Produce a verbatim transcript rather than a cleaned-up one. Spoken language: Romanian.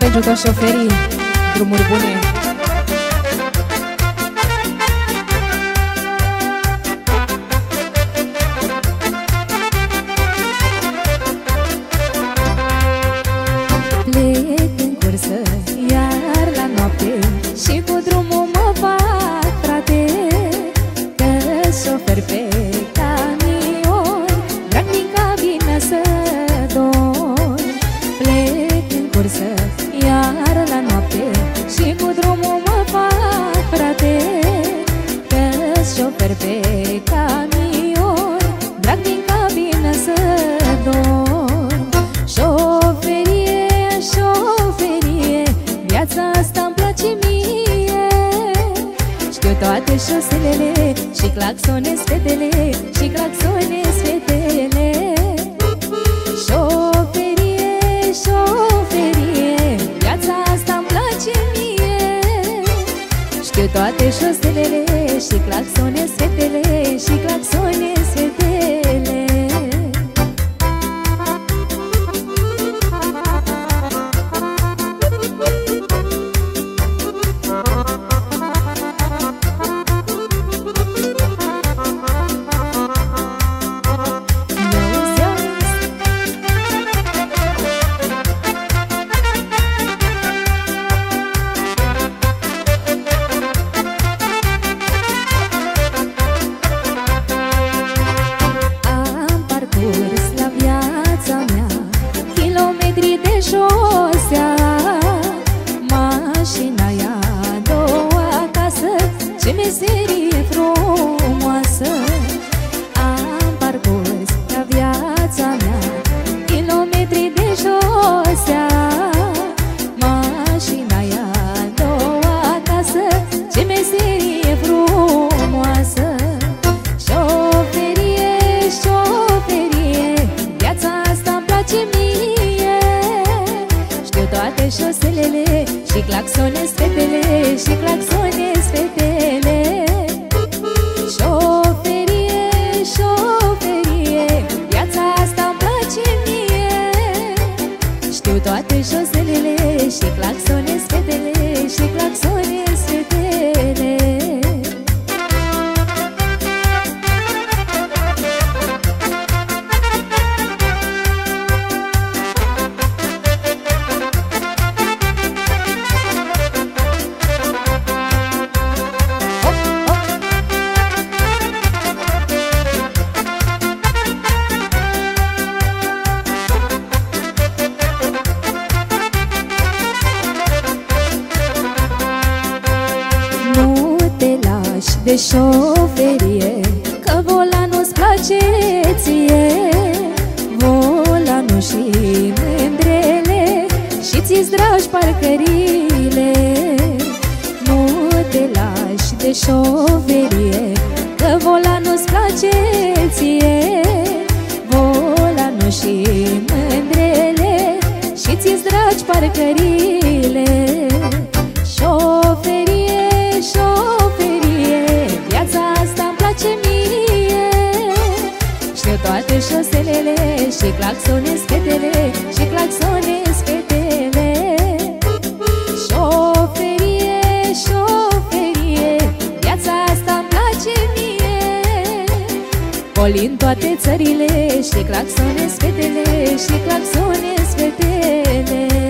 pentru toți șoferii. Drumuri bune! Plec în cursă, iar la noapte și cu drumul mă fac, frate, că-s șofer pe camion, drag din cabină să dor. Plec în cursă, iar la noapte și cu drumul mă fac, frate, că-s șofer pe camion, drag din cabină să dor. Șoferie, șoferie, viața asta îmi place mie. Știu toate șoselele și claxonez fetele, și claxonez fetele. Șoferie, șoferie, viața asta îmi place mie. Știu toate șoselele și claxonez fetele, și claxonez fetele. Mașina e a doua casă, ce meserie frumoasă. Am parcurs la viața mea kilometri de șosea. Mașina e a doua casă, ce meserie frumoasă. Șoferie, șoferie, viața asta îmi place mie. Știu toate șoselele și claxonez fetele, și claxonez fetele. Șoferie, șoferie, viața asta îmi place mie. Știu toate șoselele și claxonez fetele, și claxonez fetele. De șoferie, că volanul-ți place ție. Volanul și mândrele, și ți-s dragi parcările. Nu te lași de șoferie, că volanul-ți place ție. Volanul și mândrele, și ți-s dragi parcările. Șoferie, șoferie, viața asta îmi place mie. Știu toate șoselele și claxonez fetele, și claxonez fetele. Șoferie, șoferie, viața asta îmi place mie. Colin toate țările și claxonez fetele, și claxonez fetele.